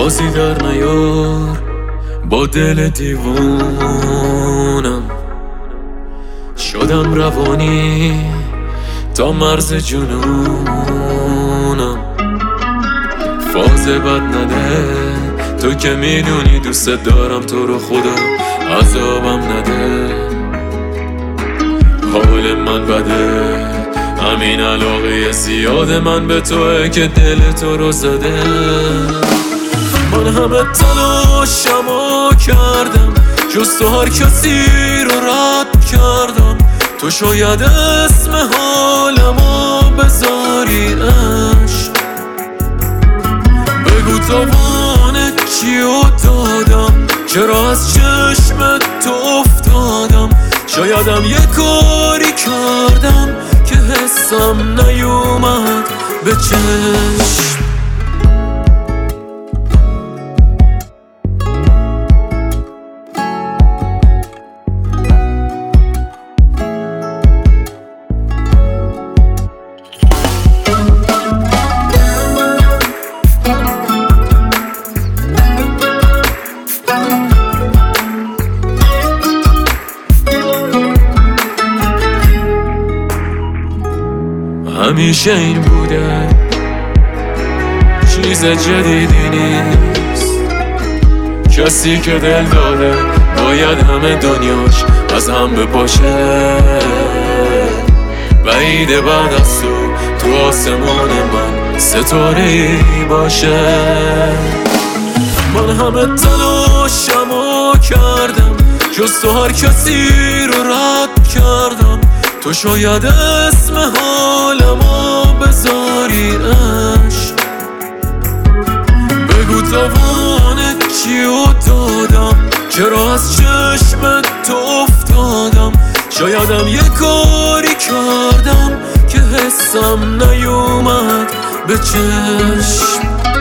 بازی در نیار با دل دیوونم. شدم روانی تا مرز جنونم. فاز بد نده، تو که میدونی دوست دارم تو رو، خدا عذابم نده. حال من بده، همین علاقه زیاد من به توه که دل تو رو زده. من همه تلاشمو کردم، جز تو هر کسی رو رد کردم. تو شاید اسم حالمو بذاری عشق. بگو تاوان چیو دادم، چرا از چشم تو افتادم. شایدم یه کاری کردم که حسم نیومد به چشم. همیشه این بوده، چیز جدیدی نیست. کسی که دل داره باید همه دنیاش از هم بپاشه. بعید بعد از تو آسمان من ستاره‌ای باشه. من همه تلاشمو کردم، جز تو هر کسی رو رد کردم. تو شاید اسم حالمو بذاری عشق. بگو تاوان چیو دادم، چرا از چشم تو افتادم. شایدم یه کاری کردم که حسم نیومد به چشم.